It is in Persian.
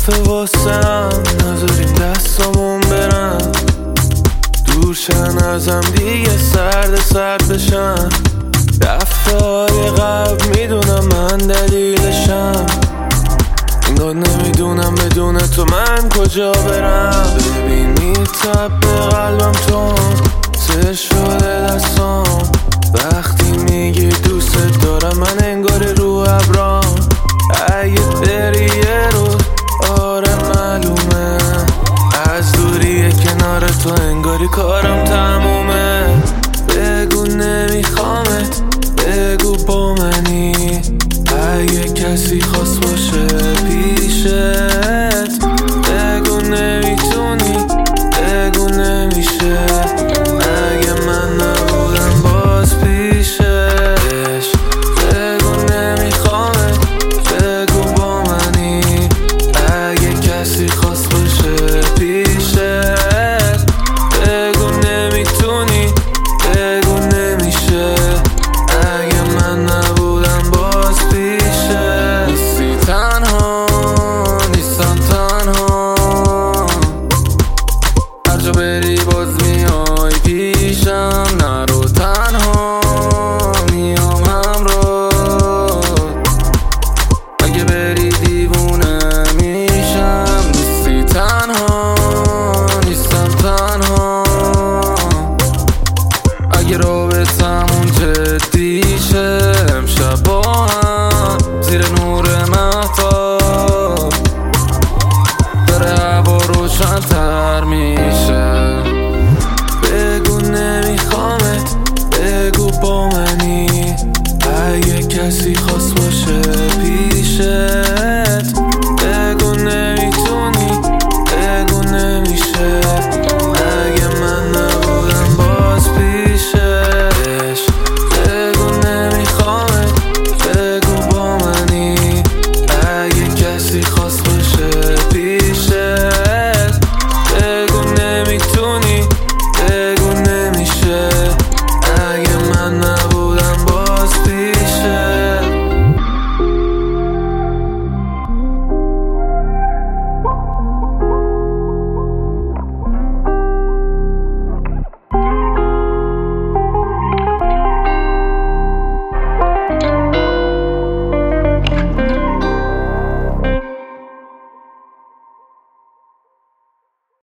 دفعه واسم نذاریم دستامون برن دورشن ازم دیگه سرد بشن. دفعه قبل میدونم من دلیلشم، انگار نمیدونم بدون تو من کجا برم. ببینی تب قلبم تو سر شده دستام، وقتی میگی دوست دارم من انگار رو ابرام. اگه بری یه روز آره معلومه، از دوری کنار تو انگاری کارم تمومه. بگو نمیخوامت، بگو با منی، اگه کسی خواست باشه پیشت. بگو نمیتونی، بگو نمیشه، اگه من نبودم باز پیشش. بگو نمیخوامت، بگو با منی، اگه کسی خواست باشه پیشت. بگو نمیتونی، بگو نمیشه، اگه من نبودم باز پیشت. نیستی تنها، نیستم تنها، هر جا بری باز میای پیشم. نرو تنها، میام همراه، اگه بری دیوونه میشم. نیستی تنها، نیستم تنها، اگه رابطمون جدی شه. امشب با هم زیر نور مهتاب داره هوا روشن‌تر میشه. بگو نمیخوامت، بگو با منی، اگه کسی خواست